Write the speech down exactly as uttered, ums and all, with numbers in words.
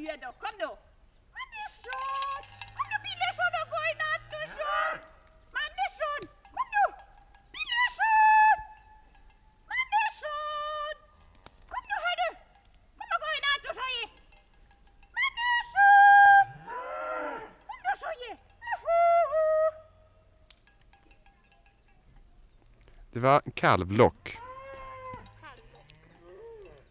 Ja da, kom nå. Mannesson! Kom nå, Billesson, og gå i natt og sånn. Mannesson! Kom nå! Billesson! Mannesson! Kom nå, hør du! Kom og gå i natt og så i. Mannesson! Kom nå, så i. Det var kalvlock.